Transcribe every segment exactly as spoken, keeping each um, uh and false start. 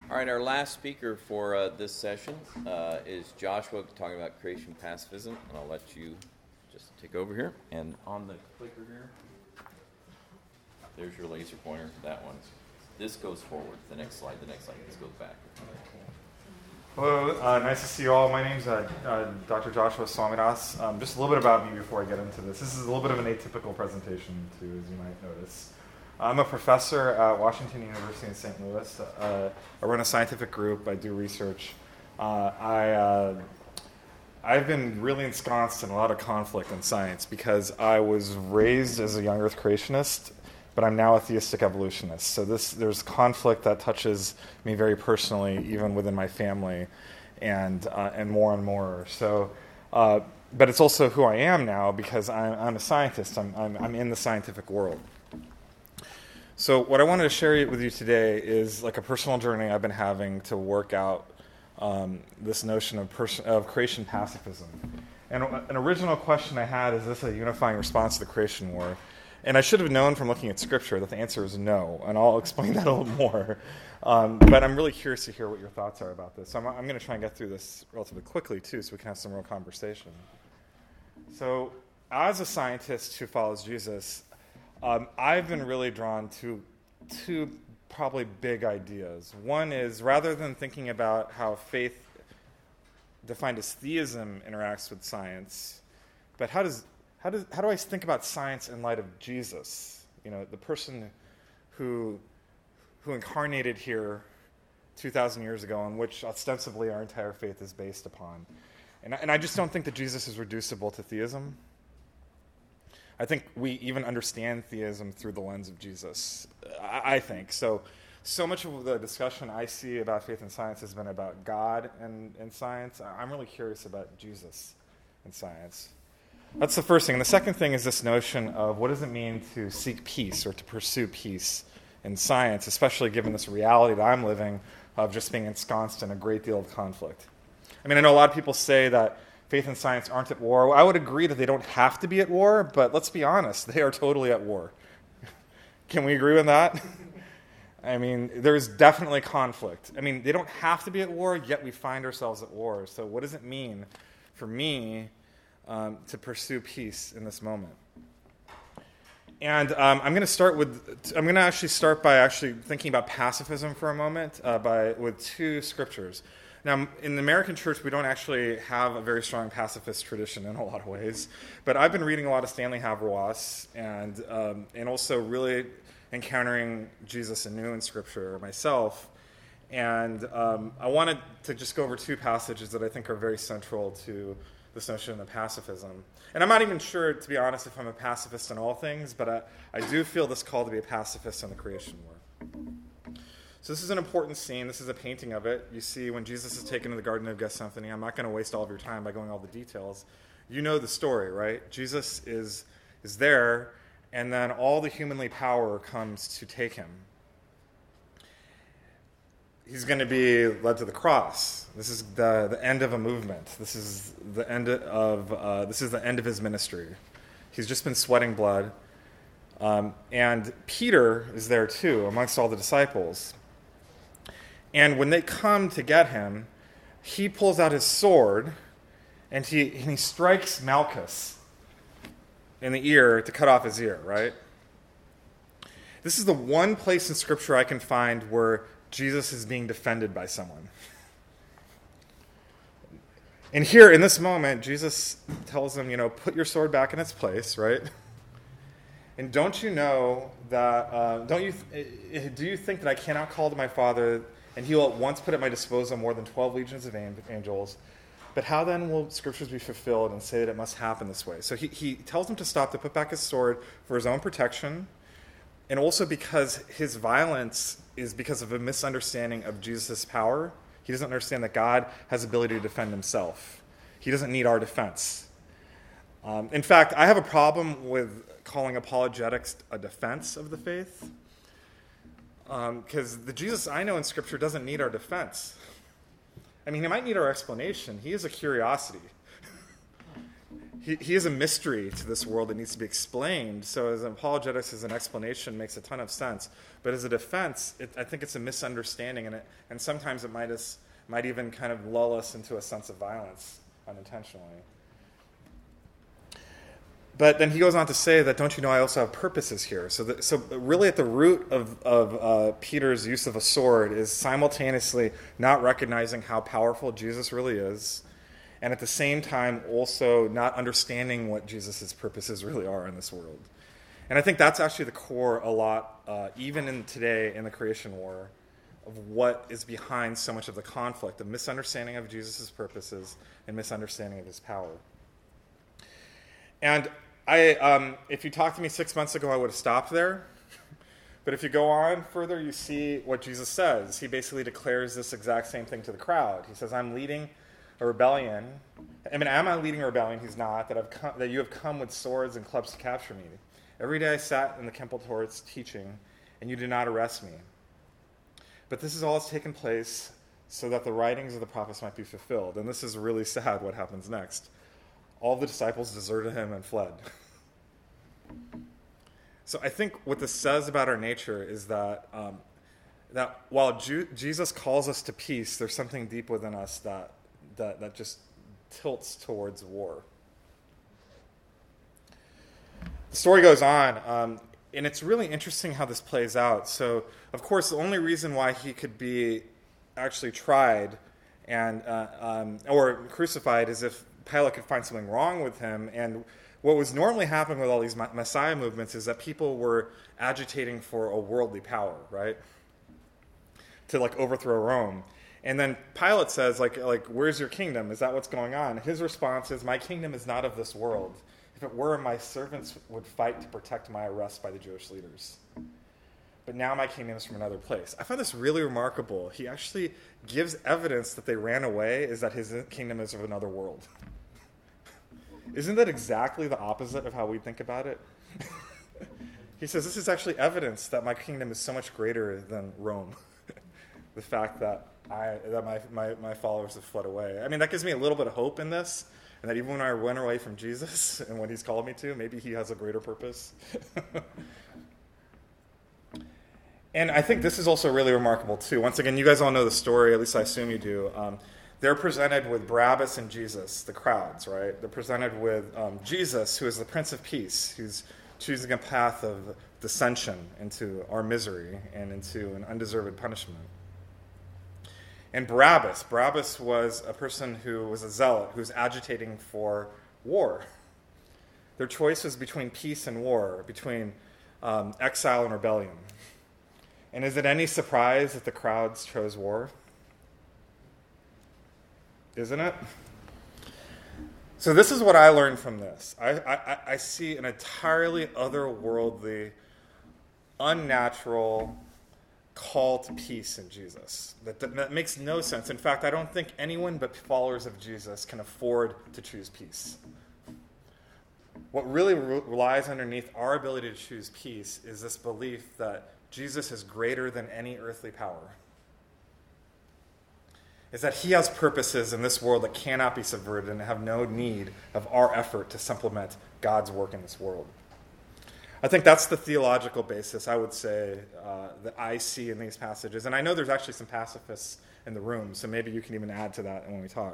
All right, our last speaker for uh, this session uh, is Joshua talking about creation pacifism, and I'll let you just take over here. And on the clicker here, there's your laser pointer, that one. This goes forward, the next slide, the next slide, this goes back. Hello, uh, nice to see you all. My name's uh, uh, Doctor Joshua Swamidas. Um, just a little bit about me before I get into this. This is a little bit of an atypical presentation, too, as you might notice. I'm a professor at Washington University in Saint Louis. Uh, I run a scientific group. I do research. Uh, I, uh, I've been really ensconced in a lot of conflict in science because I was raised as a young Earth creationist, but I'm now a theistic evolutionist. So this, there's conflict that touches me very personally, even within my family, and uh, and more and more. So, uh, but it's also who I am now because I'm, I'm a scientist. I'm, I'm I'm in the scientific world. So what I wanted to share with you today is like a personal journey I've been having to work out um, this notion of pers- of creation pacifism. And an original question I had is, this a unifying response to the creation war? And I should have known from looking at Scripture that the answer is no, and I'll explain that a little more. Um, but I'm really curious to hear what your thoughts are about this. So I'm, I'm going to try and get through this relatively quickly, too, so we can have some real conversation. So as a scientist who follows Jesus, um, I've been really drawn to two probably big ideas. One is, rather than thinking about how faith, defined as theism, interacts with science, but how does How does how do I think about science in light of Jesus? You know, the person who who incarnated here two thousand years ago, on which ostensibly our entire faith is based upon. And I, and I just don't think that Jesus is reducible to theism. I think we even understand theism through the lens of Jesus. I, I think so. So much of the discussion I see about faith and science has been about God and, and science. I'm really curious about Jesus and science. That's the first thing. And the second thing is this notion of what does it mean to seek peace or to pursue peace in science, especially given this reality that I'm living of just being ensconced in a great deal of conflict. I mean, I know a lot of people say that faith and science aren't at war. I would agree that they don't have to be at war, but let's be honest, they are totally at war. Can we agree with that? I mean, there's definitely conflict. I mean, they don't have to be at war, yet we find ourselves at war. So what does it mean for me Um, to pursue peace in this moment? And um, I'm going to start with, I'm going to actually start by actually thinking about pacifism for a moment uh, by with two scriptures. Now, in the American church, we don't actually have a very strong pacifist tradition in a lot of ways, but I've been reading a lot of Stanley Haberwas and um, and also really encountering Jesus anew in Scripture myself. And um, I wanted to just go over two passages that I think are very central to this notion of pacifism. And I'm not even sure, to be honest, if I'm a pacifist in all things, but I, I do feel this call to be a pacifist in the creation war. So this is an important scene. This is a painting of it. You see when Jesus is taken to the Garden of Gethsemane. I'm not going to waste all of your time by going all the details. You know the story, right? Jesus is is there, and then all the humanly power comes to take him. He's going to be led to the cross. This is the, the end of a movement. This is the end of uh, this is the end of his ministry. He's just been sweating blood, um, and Peter is there too, amongst all the disciples. And when they come to get him, he pulls out his sword, and he and he strikes Malchus in the ear to cut off his ear. Right. This is the one place in Scripture I can find where Jesus is being defended by someone. And here, in this moment, Jesus tells him, you know, put your sword back in its place, right? And don't you know that, uh, don't you, th- do you think that I cannot call to my Father, and he will at once put at my disposal more than twelve legions of angels? But how then will Scriptures be fulfilled and say that it must happen this way? So he, he tells him to stop, to put back his sword for his own protection, and also because his violence is because of a misunderstanding of Jesus' power. He doesn't understand that God has the ability to defend himself. He doesn't need our defense. Um, in fact, I have a problem with calling apologetics a defense of the faith, because um, the Jesus I know in Scripture doesn't need our defense. I mean, he might need our explanation. He is a curiosity. he, he is a mystery to this world that needs to be explained. So as an apologetics, as an explanation, makes a ton of sense. But as a defense, it, I think it's a misunderstanding, and it, and sometimes it might, us, might even kind of lull us into a sense of violence unintentionally. But then he goes on to say that, don't you know, I also have purposes here. So, that, so really at the root of, of uh, Peter's use of a sword is simultaneously not recognizing how powerful Jesus really is, and at the same time also not understanding what Jesus' purposes really are in this world. And I think that's actually the core a lot, uh, even in today in the creation war, of what is behind so much of the conflict, a misunderstanding of Jesus' purposes and misunderstanding of his power. And I, um, if you talked to me six months ago, I would have stopped there. But if you go on further, you see what Jesus says. He basically declares this exact same thing to the crowd. He says, I'm leading a rebellion. I mean, am I leading a rebellion? He's not. That, I've come, that you have come with swords and clubs to capture me. Every day I sat in the temple courts teaching, and you did not arrest me. But this is all has taken place so that the writings of the prophets might be fulfilled. And this is really sad what happens next. All the disciples deserted him and fled. So I think what this says about our nature is that um, that while Ju- Jesus calls us to peace, there's something deep within us that that, that just tilts towards war. The story goes on, um, and it's really interesting how this plays out. So, of course, the only reason why he could be actually tried and uh, um, or crucified is if Pilate could find something wrong with him. And what was normally happening with all these Messiah movements is that people were agitating for a worldly power, right? To like overthrow Rome. And then Pilate says, like, like, where's your kingdom? Is that what's going on? His response is, my kingdom is not of this world. If it were, my servants would fight to protect my arrest by the Jewish leaders. But now my kingdom is from another place. I find this really remarkable. He actually gives evidence that they ran away is that his kingdom is of another world. Isn't that exactly the opposite of how we think about it? He says, this is actually evidence that my kingdom is so much greater than Rome. The fact that I that my, my, my followers have fled away. I mean, that gives me a little bit of hope in this, and that even when I went away from Jesus and when he's called me to, maybe he has a greater purpose. And I think this is also really remarkable, too. Once again, you guys all know the story, at least I assume you do. Um, They're presented with Barabbas and Jesus, the crowds, right? They're presented with um, Jesus, who is the Prince of Peace, who's choosing a path of dissension into our misery and into an undeserved punishment. And Barabbas, Barabbas was a person who was a zealot, who was agitating for war. Their choice was between peace and war, between um, exile and rebellion. And is it any surprise that the crowds chose war? Isn't it? So this is what I learned from this. I, I, I see an entirely otherworldly, unnatural call to peace in Jesus. That, that, that makes no sense. In fact, I don't think anyone but followers of Jesus can afford to choose peace. What really re- lies underneath our ability to choose peace is this belief that Jesus is greater than any earthly power. Is that he has purposes in this world that cannot be subverted and have no need of our effort to supplement God's work in this world. I think that's the theological basis, I would say, uh, that I see in these passages. And I know there's actually some pacifists in the room, so maybe you can even add to that when we talk.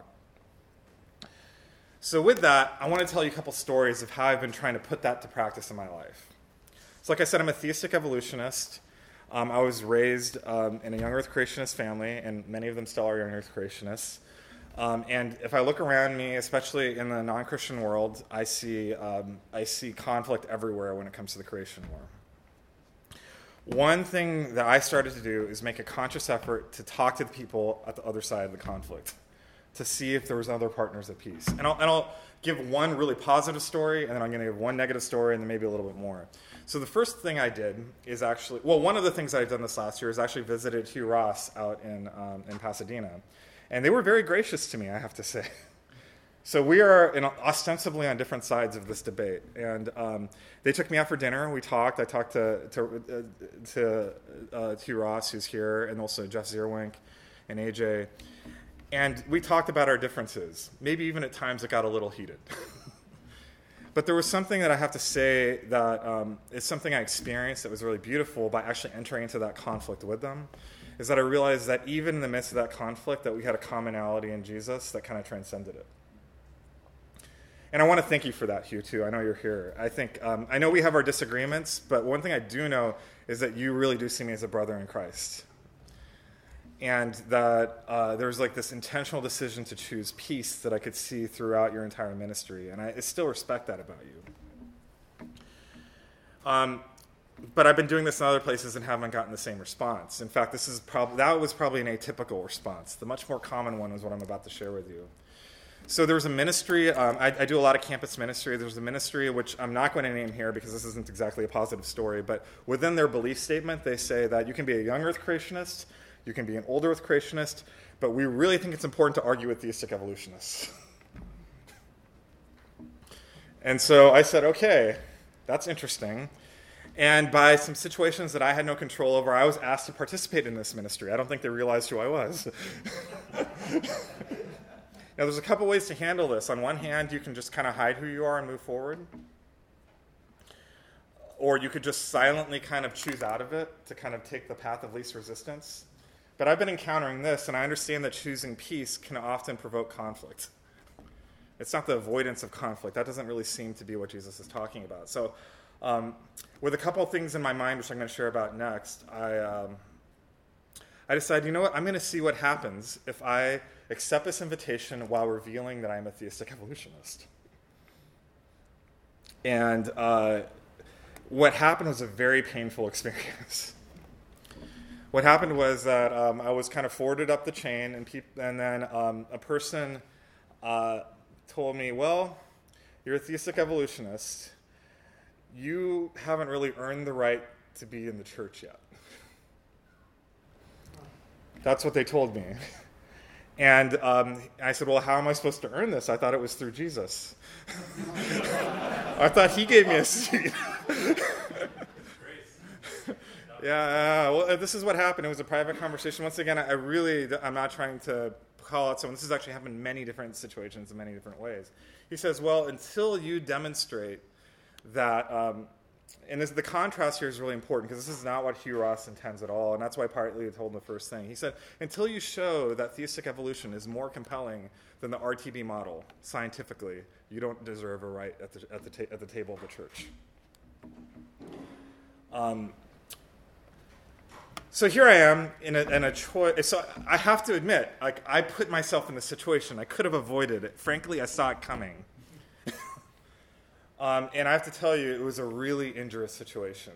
So with that, I want to tell you a couple stories of how I've been trying to put that to practice in my life. So like I said, I'm a theistic evolutionist. Um, I was raised um, in a young earth creationist family, and many of them still are young earth creationists. Um, and if I look around me, especially in the non-Christian world, I see um, I see conflict everywhere when it comes to the creation war. One thing that I started to do is make a conscious effort to talk to the people at the other side of the conflict, to see if there was other partners at peace. And I'll, and I'll give one really positive story, and then I'm going to give one negative story, and then maybe a little bit more. So the first thing I did is actually, well, one of the things I've done this last year is actually visited Hugh Ross out in um, in Pasadena. And they were very gracious to me, I have to say. So we are in, ostensibly on different sides of this debate. And um, they took me out for dinner. We talked. I talked to to, uh, to uh, Hugh Ross, who's here, and also Jeff Zierwink and A J. And we talked about our differences. Maybe even at times it got a little heated. But there was something that I have to say that um, is something I experienced that was really beautiful by actually entering into that conflict with them, is that I realized that even in the midst of that conflict, that we had a commonality in Jesus that kind of transcended it. And I want to thank you for that, Hugh, too. I know you're here. I think um, I know we have our disagreements, but one thing I do know is that you really do see me as a brother in Christ. And that uh, there's like this intentional decision to choose peace that I could see throughout your entire ministry. And I, I still respect that about you. Um, but I've been doing this in other places and haven't gotten the same response. In fact, this is prob- that was probably an atypical response. The much more common one was what I'm about to share with you. So there was a ministry, um, I, I do a lot of campus ministry. There's a ministry, which I'm not going to name here because this isn't exactly a positive story, but within their belief statement, they say that you can be a young earth creationist, you can be an old earth creationist, but we really think it's important to argue with theistic evolutionists. And so I said, okay, that's interesting. And by some situations that I had no control over, I was asked to participate in this ministry. I don't think they realized who I was. Now, there's a couple ways to handle this. On one hand, you can just kind of hide who you are and move forward. Or you could just silently kind of choose out of it to kind of take the path of least resistance. But I've been encountering this, and I understand that choosing peace can often provoke conflict. It's not the avoidance of conflict. That doesn't really seem to be what Jesus is talking about. So um, with a couple of things in my mind, which I'm going to share about next, I, um, I decided, you know what, I'm going to see what happens if I accept this invitation while revealing that I'm a theistic evolutionist. And uh, what happened was a very painful experience. What happened was that um, I was kind of forwarded up the chain, and, peop- and then um, a person uh, told me, well, you're a theistic evolutionist. You haven't really earned the right to be in the church yet. That's what they told me. And um, I said, well, how am I supposed to earn this? I thought it was through Jesus. I thought he gave me a seat. Yeah, well, this is what happened. It was a private conversation. Once again, I really, I'm not trying to call out someone. This has actually happened in many different situations in many different ways. He says, well, until you demonstrate that, um, and this, the contrast here is really important because this is not what Hugh Ross intends at all, and that's why partly I told him the first thing. He said, until you show that theistic evolution is more compelling than the R T B model scientifically, you don't deserve a right at the, at the, ta- at the table of the church. Um, so here I am in a, in a choice. So I have to admit, like, I put myself in this situation. I could have avoided it. Frankly, I saw it coming. Um, and I have to tell you, it was a really injurious situation.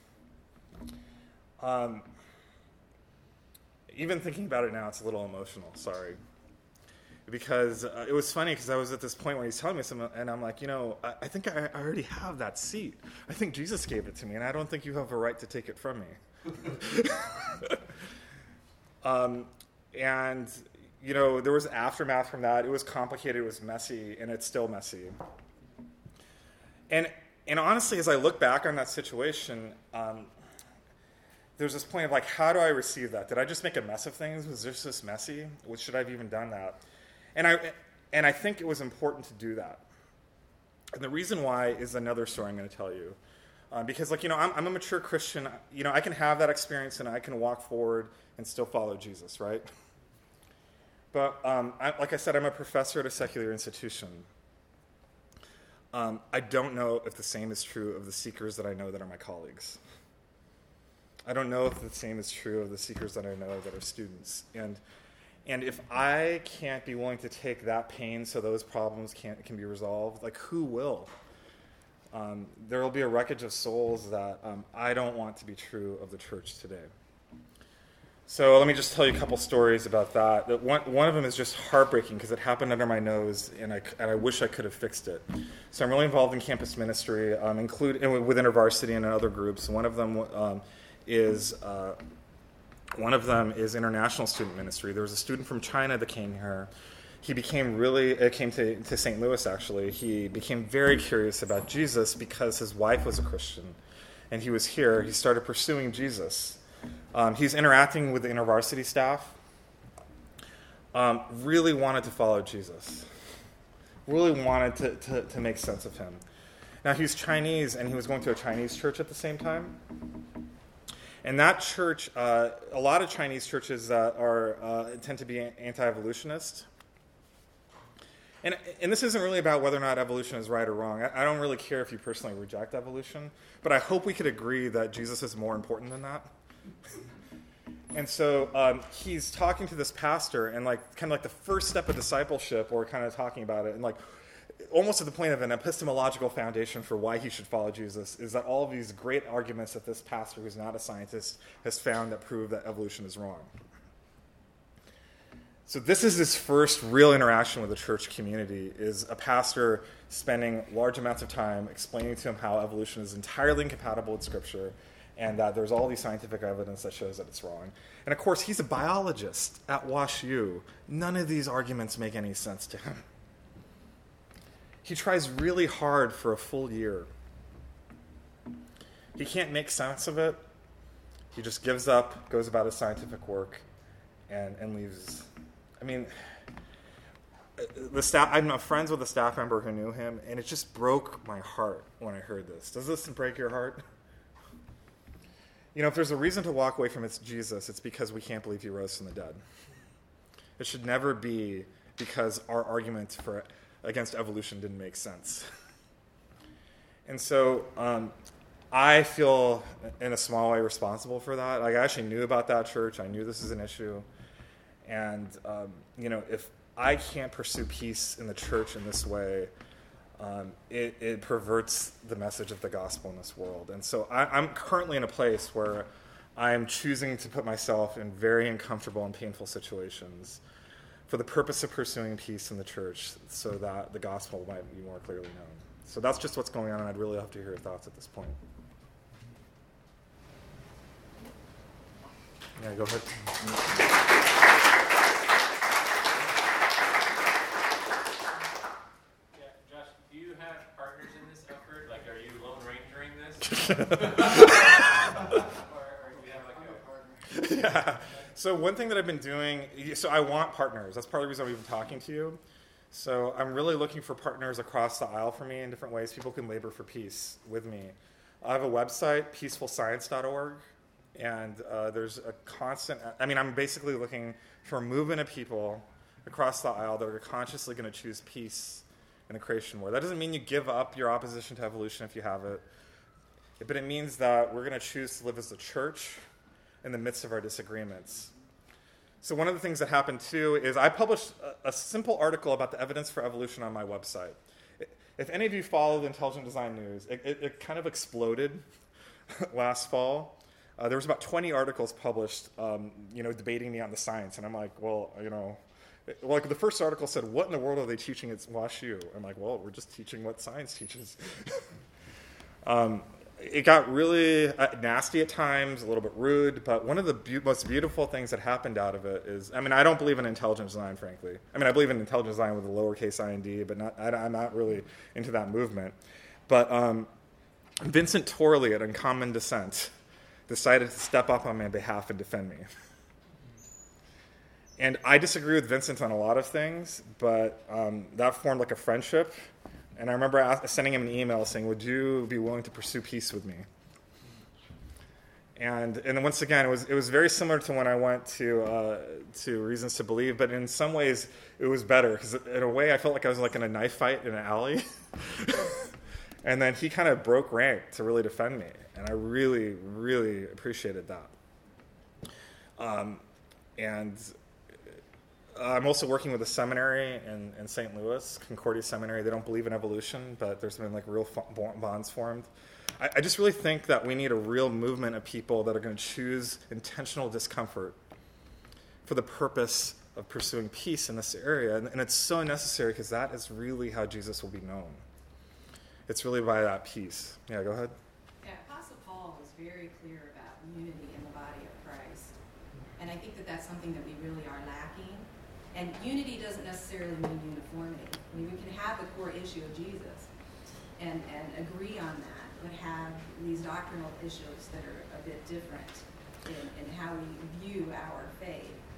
Um, even thinking about it now, it's a little emotional, sorry. Because uh, it was funny because I was at this point where he's telling me something, and I'm like, you know, I, I think I, I already have that seat. I think Jesus gave it to me, and I don't think you have a right to take it from me. um, and, you know, there was aftermath from that. It was complicated, it was messy, and it's still messy. And and honestly, as I look back on that situation, um, there's this point of like, how do I receive that? Did I just make a mess of things? Was this just messy? Should I have even done that? And I and I think it was important to do that. And the reason why is another story I'm going to tell you. Um, because, like, you know, I'm, I'm a mature Christian. You know, I can have that experience and I can walk forward and still follow Jesus, right? But um, I, like I said, I'm a professor at a secular institution. Um, I don't know if the same is true of the seekers that I know that are my colleagues. I don't know if the same is true of the seekers that I know that are students. And and if I can't be willing to take that pain so those problems can can be resolved, like, who will? Um, there will be a wreckage of souls that um, I don't want to be true of the church today. So let me just tell you a couple stories about that. That one, one of them is just heartbreaking because it happened under my nose, and I, and I wish I could have fixed it. So I'm really involved in campus ministry, um, include with InterVarsity and other groups. One of them um, is uh, one of them is international student ministry. There was a student from China that came here. He became really uh, came to, to Saint Louis actually. He became very curious about Jesus because his wife was a Christian, and he was here. He started pursuing Jesus. Um, he's interacting with the InterVarsity staff. Um, really wanted to follow Jesus. Really wanted to, to, to make sense of him. Now, he was Chinese, and he was going to a Chinese church at the same time. And that church, uh, a lot of Chinese churches uh, are uh, tend to be anti-evolutionist. And, and this isn't really about whether or not evolution is right or wrong. I, I don't really care if you personally reject evolution, but I hope we could agree that Jesus is more important than that. And so um, he's talking to this pastor, and like kind of like the first step of discipleship, or kind of talking about it, and like almost to the point of an epistemological foundation for why he should follow Jesus, is that all of these great arguments that this pastor, who's not a scientist, has found that prove that evolution is wrong. So this is his first real interaction with the church community, is a pastor spending large amounts of time explaining to him how evolution is entirely incompatible with Scripture, and that there's all these scientific evidence that shows that it's wrong. And of course, he's a biologist at WashU. None of these arguments make any sense to him. He tries really hard for a full year. He can't make sense of it. He just gives up, goes about his scientific work, and, and leaves. I mean, the staff, I'm friends with a staff member who knew him, and it just broke my heart when I heard this. Does this break your heart? You know, if there's a reason to walk away from it's Jesus, it's because we can't believe he rose from the dead. It should never be because our argument for against evolution didn't make sense. And so um, I feel, in a small way, responsible for that. Like, I actually knew about that church. I knew this is an issue. And, um, you know, if I can't pursue peace in the church in this way, um, it, it perverts the message of the gospel in this world. And so I, I'm currently in a place where I'm choosing to put myself in very uncomfortable and painful situations for the purpose of pursuing peace in the church so that the gospel might be more clearly known. So that's just what's going on, and I'd really love to hear your thoughts at this point. Yeah, go ahead. Yeah, Josh, do you have partners in this effort? Like, are you Lone Rangering this? or, or do you have like a partner? Yeah. So one thing that I've been doing, so I want partners. That's part of the reason we've been talking to you. So I'm really looking for partners across the aisle for me in different ways. People can labor for peace with me. I have a website, peaceful science dot org, and uh, there's a constant, I mean, I'm basically looking for a movement of people across the aisle that are consciously going to choose peace in the creation war. That doesn't mean you give up your opposition to evolution if you have it, but it means that we're going to choose to live as a church in the midst of our disagreements. So one of the things that happened too is I published a, a simple article about the evidence for evolution on my website. If any of you follow the Intelligent Design News, it, it, it kind of exploded last fall. Uh, there was about twenty articles published, um, you know, debating me on the science, and I'm like, well, you know, it, like the first article said, "What in the world are they teaching at WashU?" I'm like, well, we're just teaching what science teaches. um, It got really nasty at times, a little bit rude, but one of the be- most beautiful things that happened out of it is, I mean, I don't believe in intelligent design, frankly. I mean, I believe in intelligent design with a lowercase I and D, but not, I, I'm not really into that movement. But um, Vincent Torley at Uncommon Descent decided to step up on my behalf and defend me. And I disagree with Vincent on a lot of things, but um, that formed like a friendship. And I remember ask, sending him an email saying, would you be willing to pursue peace with me? And and once again, it was it was very similar to when I went to uh, to Reasons to Believe, but in some ways it was better, because in a way I felt like I was like in a knife fight in an alley. And then he kind of broke rank to really defend me, and I really, really appreciated that. Um, and I'm also working with a seminary in, in Saint Louis, Concordia Seminary. They don't believe in evolution, but there's been like real bonds formed. I, I just really think that we need a real movement of people that are going to choose intentional discomfort for the purpose of pursuing peace in this area. And, and it's so necessary, because that is really how Jesus will be known. It's really by that peace. Yeah, go ahead. Yeah, Apostle Paul was very clear about unity in the body of Christ. And I think that that's something that we really are lacking. And unity doesn't necessarily mean uniformity. I mean, we can have the core issue of Jesus and, and agree on that, but have these doctrinal issues that are a bit different in, in how we view our faith.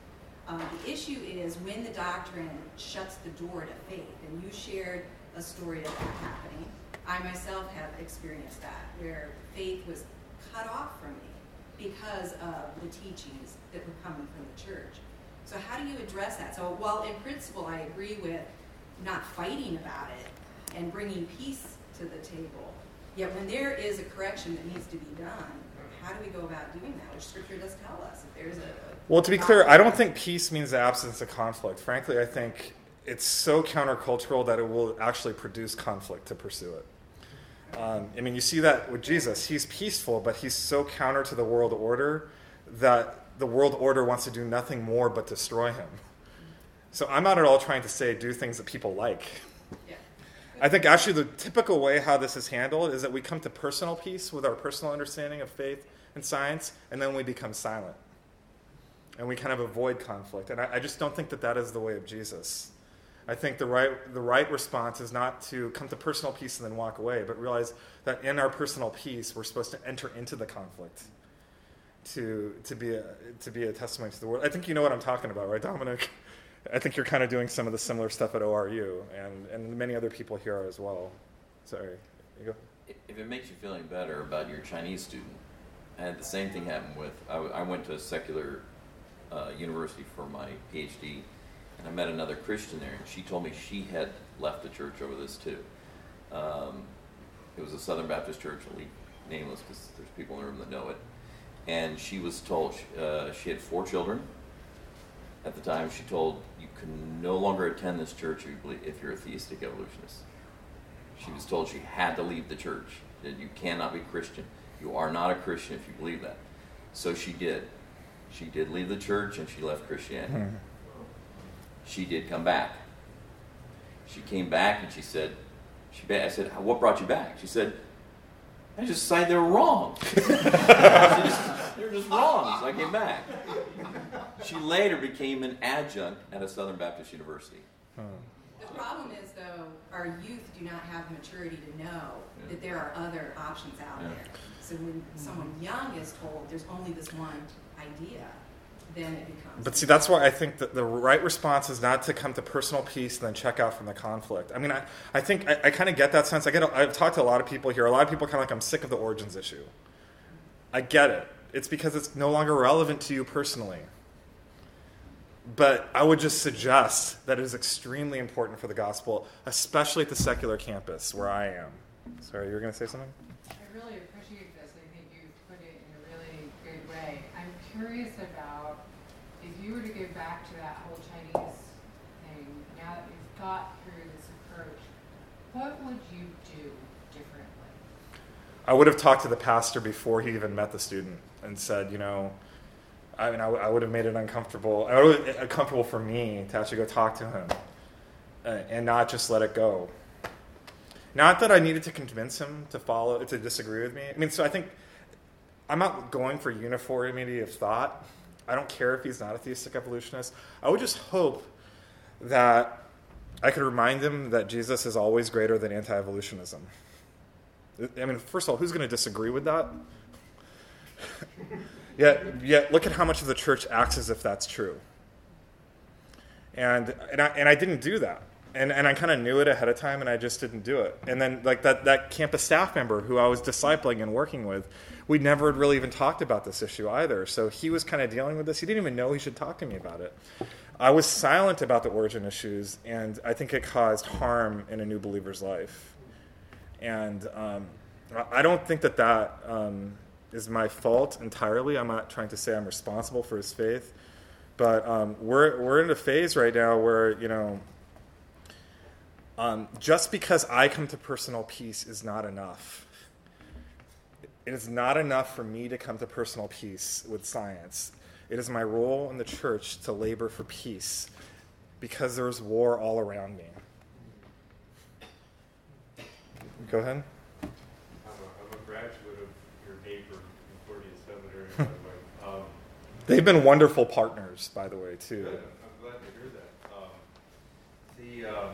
Um, the issue is when the doctrine shuts the door to faith, and you shared a story of that happening. I myself have experienced that, where faith was cut off from me because of the teachings that were coming from the church. So how do you address that? So while in principle I agree with not fighting about it and bringing peace to the table, yet when there is a correction that needs to be done, how do we go about doing that? Which Scripture does tell us. If there's a, a Well, to be clear, I don't think peace means the absence of conflict. Frankly, I think it's so countercultural that it will actually produce conflict to pursue it. Um, I mean, you see that with Jesus. He's peaceful, but he's so counter to the world order that the world order wants to do nothing more but destroy him. So I'm not at all trying to say do things that people like. yeah. I think actually the typical way how this is handled is that we come to personal peace with our personal understanding of faith and science, and then we become silent. And we kind of avoid conflict. And I, I just don't think that that is the way of Jesus. I think the right the right response is not to come to personal peace and then walk away, but realize that in our personal peace, we're supposed to enter into the conflict to to be a, to be a testimony to the world. I think you know what I'm talking about, right, Dominic? I think you're kind of doing some of the similar stuff at O R U, and, and many other people here are as well. Sorry, you go. If it makes you feel any better about your Chinese student, I had the same thing happen with, I, w- I went to a secular uh, university for my PhD, and I met another Christian there, and she told me she had left the church over this too. Um, it was a Southern Baptist church, I'll leave nameless because there's people in the room that know it. And she was told, uh, she had four children. At the time, she told, you can no longer attend this church if you believe- if you're a theistic evolutionist. She was told she had to leave the church, that you cannot be Christian. You are not a Christian if you believe that. So she did. She did leave the church, and she left Christianity. Hmm. She did come back. She came back and she said, she ba- I said, what brought you back? She said, I just decided they were wrong. She just, they were just wrong, so I came back. She later became an adjunct at a Southern Baptist university. Hmm. The problem is, though, our youth do not have maturity to know Yeah. that there are other options out Yeah. there. So when someone young is told there's only this one idea, then it becomes... But see, that's why I think that the right response is not to come to personal peace and then check out from the conflict. I mean, I, I think I, I kind of get that sense. I get. A, I've talked to a lot of people here. A lot of people kind of like, I'm sick of the origins issue. I get it. It's because it's no longer relevant to you personally. But I would just suggest that it is extremely important for the gospel, especially at the secular campus where I am. Sorry, you were going to say something? I really appreciate this. I think you put it in a really good way. I'm curious about if you were to go back to that whole Chinese thing, now that you've got through this approach, what would you do differently? I would have talked to the pastor before he even met the student and said, you know, I mean, I, w- I would have made it uncomfortable, I would have, uncomfortable for me to actually go talk to him uh, and not just let it go. Not that I needed to convince him to follow, to disagree with me. I mean, so I think I'm not going for uniformity of thought. I don't care if he's not a theistic evolutionist. I would just hope that I could remind him that Jesus is always greater than anti-evolutionism. I mean, first of all, who's going to disagree with that? Yet, yet, look at how much of the church acts as if that's true. And and I, and I didn't do that. And and I kind of knew it ahead of time, and I just didn't do it. And then, like, that, that campus staff member who I was discipling and working with, we never really even talked about this issue either. So he was kind of dealing with this. He didn't even know he should talk to me about it. I was silent about the origin issues, and I think it caused harm in a new believer's life. And um, I don't think that that... Um, is my fault entirely. I'm not trying to say I'm responsible for his faith, but um, we're we're in a phase right now where, you know, um, just because I come to personal peace is not enough. It is not enough for me to come to personal peace with science. It is my role in the church to labor for peace because there's war all around me. Go ahead. I'm a, I'm a graduate of your neighbor, Concordia Seminary, by the way. Um, They've been wonderful partners, by the way, too. good. I'm glad to hear that. Um, the um,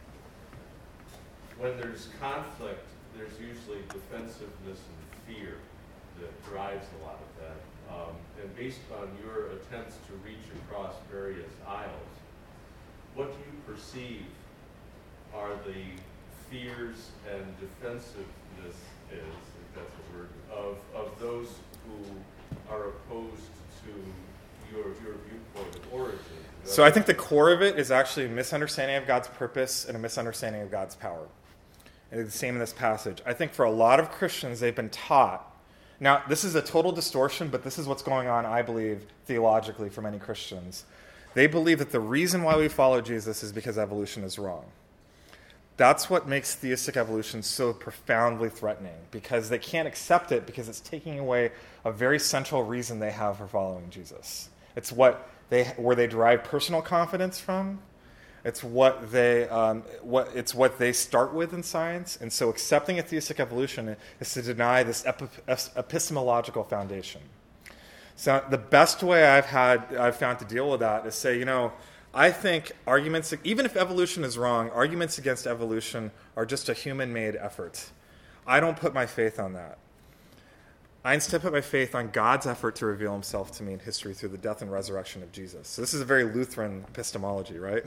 when there's conflict, there's usually defensiveness and fear that drives a lot of that. Um, and based on your attempts to reach across various aisles, what do you perceive are the fears and defensiveness is, if that's a word, of, of those who are opposed to your, your viewpoint of origin? So I think the core of it is actually a misunderstanding of God's purpose and a misunderstanding of God's power. And it's the same in this passage. I think for a lot of Christians, they've been taught. Now, this is a total distortion, but this is what's going on, I believe, theologically for many Christians. They believe that the reason why we follow Jesus is because evolution is wrong. That's what makes theistic evolution so profoundly threatening, because they can't accept it because it's taking away a very central reason they have for following Jesus. It's what they where they derive personal confidence from. It's what they um, what it's what they start with in science, and so accepting a theistic evolution is to deny this epi- epistemological foundation. So the best way I've had I've found to deal with that is say, you know, I think arguments, even if evolution is wrong, arguments against evolution are just a human-made effort. I don't put my faith on that. I instead put my faith on God's effort to reveal himself to me in history through the death and resurrection of Jesus. So this is a very Lutheran epistemology, right?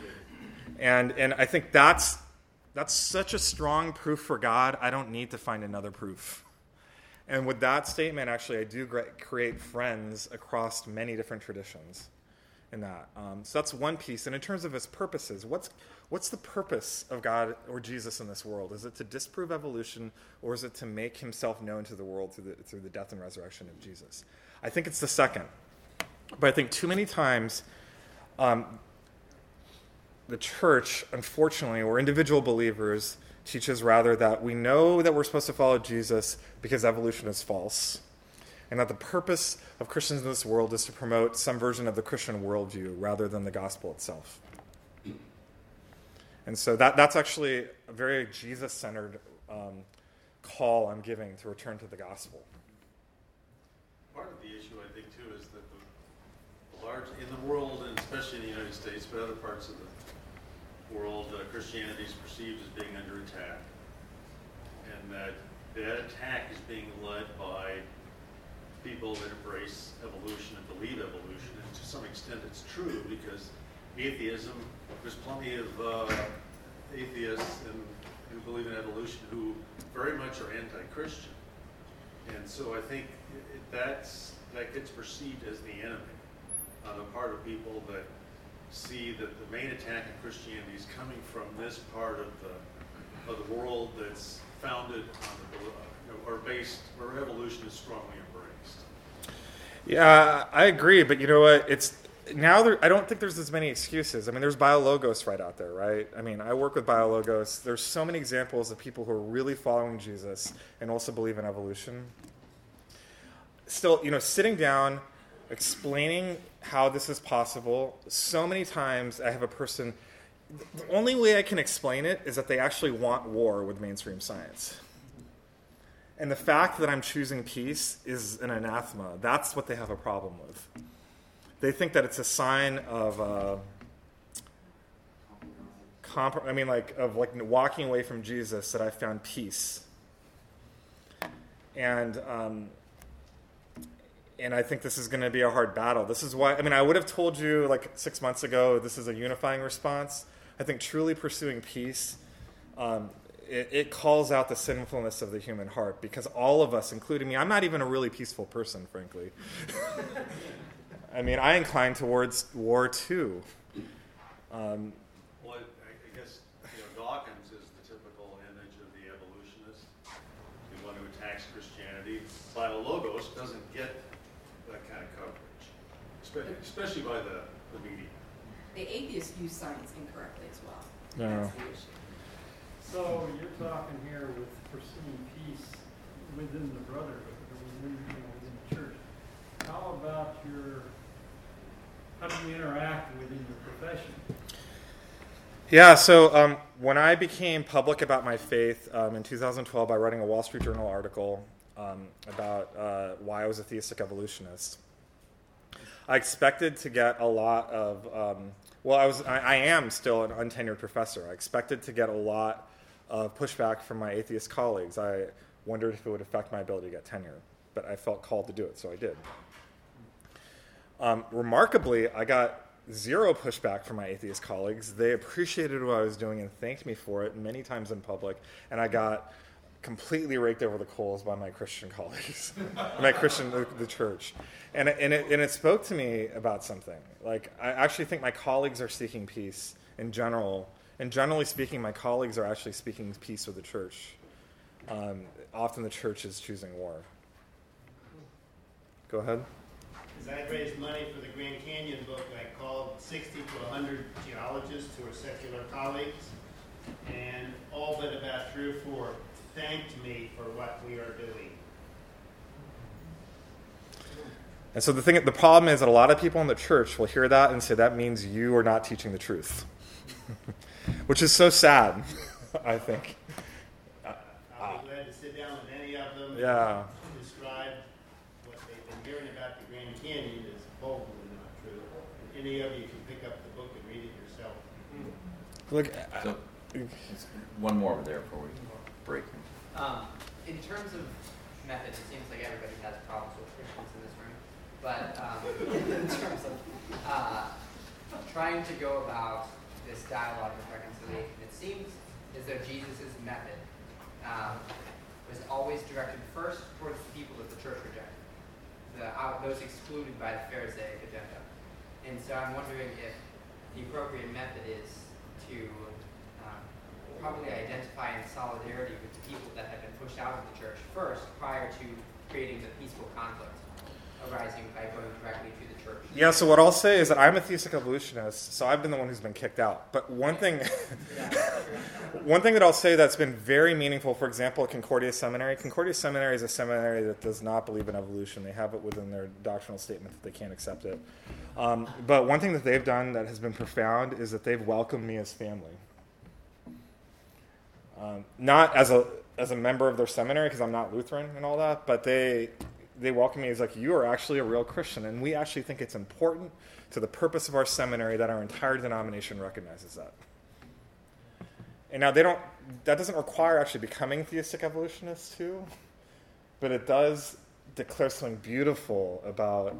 And and I think that's that's such a strong proof for God, I don't need to find another proof. And with that statement, actually, I do create friends across many different traditions in that. Um, so that's one piece. And in terms of its purposes, what's what's the purpose of God or Jesus in this world? Is it to disprove evolution, or is it to make himself known to the world through the, through the death and resurrection of Jesus? I think it's the second. But I think too many times um, the church, unfortunately, or individual believers, teaches rather that we know that we're supposed to follow Jesus because evolution is false, and that the purpose of Christians in this world is to promote some version of the Christian worldview rather than the gospel itself. And so that that's actually a very Jesus-centered um, call I'm giving to return to the gospel. Part of the issue, I think, too, is that the large, in the world, and especially in the United States, but other parts of the world, uh, Christianity is perceived as being under attack. And that that attack is being led by people that embrace evolution and believe evolution. And to some extent it's true, because atheism, there's plenty of uh, atheists and, who believe in evolution who very much are anti-Christian. And so I think it, that's, that gets perceived as the enemy on the part of people that see that the main attack of Christianity is coming from this part of the of the world that's founded on the, or based, where evolution is strongly embraced. Yeah, I agree, but you know what? It's now there, I don't think there's as many excuses. I mean, there's BioLogos right out there, right? I mean, I work with BioLogos. There's so many examples of people who are really following Jesus and also believe in evolution. Still, you know, sitting down, explaining how this is possible. So many times I have a person, the only way I can explain it is that they actually want war with mainstream science. And the fact that I'm choosing peace is an anathema. That's what they have a problem with. They think that it's a sign of, uh, comp- I mean, like, of like walking away from Jesus that I found peace. And, um, And I think this is going to be a hard battle. This is why, I mean, I would have told you like six months ago, this is a unifying response. I think truly pursuing peace, um, it, it calls out the sinfulness of the human heart, because all of us, including me, I'm not even a really peaceful person, frankly. I mean, I incline towards war too. Um, well, I, I guess, you know, Dawkins is the typical image of the evolutionist, the one who attacks Christianity. BioLogos doesn't get that kind of coverage, especially by the, the media. The atheists use science incorrectly as well. No. That's the issue. So you're talking here with pursuing peace within the brotherhood, or within, you know, within the church. How about your, how do you interact within your profession? Yeah, so um, when I became public about my faith um, in two thousand twelve by writing a Wall Street Journal article um, about uh, why I was a theistic evolutionist, I expected to get a lot of, um, well, I was, I, I am still an untenured professor. I expected to get a lot of pushback from my atheist colleagues. I wondered if it would affect my ability to get tenure, but I felt called to do it, so I did. Um, remarkably, I got zero pushback from my atheist colleagues. They appreciated what I was doing and thanked me for it many times in public, and I got completely raked over the coals by my Christian colleagues, my Christian, the, the church. And it, and, it, and it spoke to me about something. Like, I actually think my colleagues are seeking peace in general. And generally speaking, my colleagues are actually speaking peace with the church. Um, often the church is choosing war. Go ahead. Because I raised money for the Grand Canyon book, I called sixty to one hundred geologists who are secular colleagues, and all but about three or four thanked me for what we are doing. And so the thing, the problem is that a lot of people in the church will hear that and say that means you are not teaching the truth, which is so sad, I think. I'll be glad to sit down with any of them Yeah. and describe what they've been hearing about the Grand Canyon is boldly not true. And any of you can pick up the book and read it yourself. Look, So, one more over there before we break. Um, in terms of methods, it seems like everybody has problems with Christians in this room. But um, in terms of uh, trying to go about this dialogue of reconciliation, it seems as though Jesus' method um, was always directed first towards the people that the church rejected, the, uh, those excluded by the Pharisaic agenda. And so I'm wondering if the appropriate method is to um, probably identify in solidarity with the people that have been pushed out of the church first, prior to creating the peaceful conflict arising by going directly to the church. yeah, so what I'll say is that I'm a theistic evolutionist, so I've been the one who's been kicked out. But one thing one thing that I'll say that's been very meaningful, for example, at Concordia Seminary. Concordia Seminary is a seminary that does not believe in evolution. They have it within their doctrinal statement that they can't accept it. Um, but one thing that they've done that has been profound is that they've welcomed me as family. Um, not as a as a member of their seminary, because I'm not Lutheran and all that, but they they welcome me as like, you are actually a real Christian, and we actually think it's important to the purpose of our seminary that our entire denomination recognizes that. And now they don't, that doesn't require actually becoming theistic evolutionists too, but it does declare something beautiful about,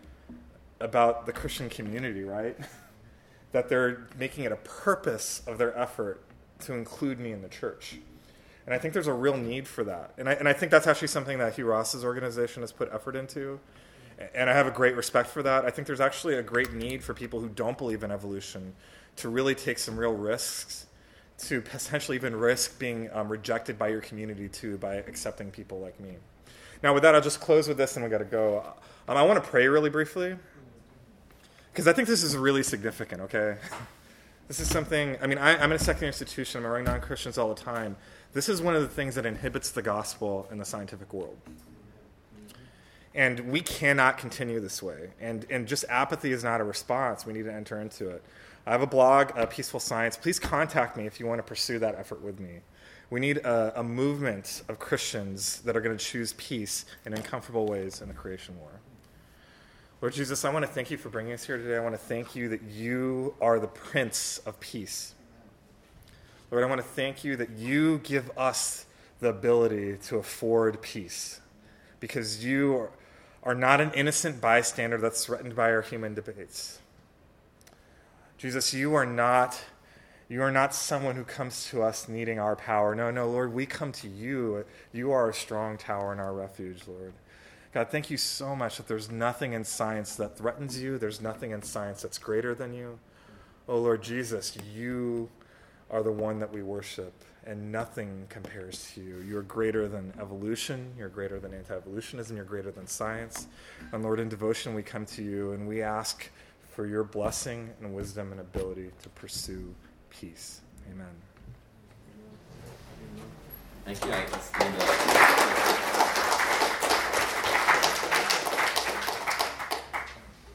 about the Christian community, right? That they're making it a purpose of their effort to include me in the church. And I think there's a real need for that. And I, and I think that's actually something that Hugh Ross's organization has put effort into. And I have a great respect for that. I think there's actually a great need for people who don't believe in evolution to really take some real risks, to potentially even risk being um, rejected by your community too, by accepting people like me. Now with that, I'll just close with this and we got to go. Um, I want to pray really briefly, because I think this is really significant, okay? This is something, I mean, I, I'm in a secular institution. I'm around non-Christians all the time. This is one of the things that inhibits the gospel in the scientific world. And we cannot continue this way. And, and just apathy is not a response. We need to enter into it. I have a blog, uh, Peaceful Science. Please contact me if you want to pursue that effort with me. We need a, a movement of Christians that are going to choose peace in uncomfortable ways in the creation war. Lord Jesus, I want to thank you for bringing us here today. I want to thank you that you are the Prince of Peace. Lord, I want to thank you that you give us the ability to afford peace, because you are, are not an innocent bystander that's threatened by our human debates. Jesus, you are not, you are not someone who comes to us needing our power. No, no, Lord, we come to you. You are a strong tower and our refuge, Lord. God, thank you so much that there's nothing in science that threatens you. There's nothing in science that's greater than you. Oh, Lord Jesus, you are the one that we worship, and nothing compares to you. You're greater than evolution. You're greater than anti-evolutionism. You're greater than science. And Lord, in devotion, we come to you, and we ask for your blessing and wisdom and ability to pursue peace. Amen. Thank you. I can stand up.